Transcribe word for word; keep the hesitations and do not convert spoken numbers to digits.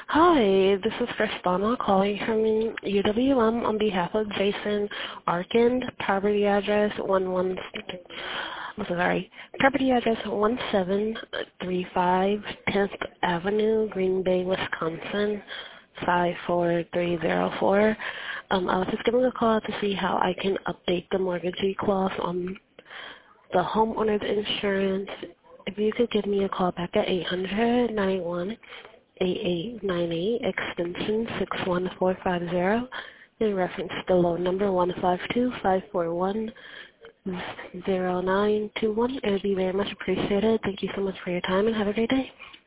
Hi, this is Kristana calling from U W M on behalf of Jason Arkin, property address one one. I'm sorry, property address one seven three five tenth Avenue, Green Bay, Wisconsin five four three zero four. Um, I was just giving a call to see how I can update the mortgagee clause on the homeowner's insurance. If you could give me a call back at eight hundred nine one eight eight nine eight extension six one four five zero in reference to loan number one five two five four one zero nine two one. It would be very much appreciated. Thank you so much for your time and have a great day.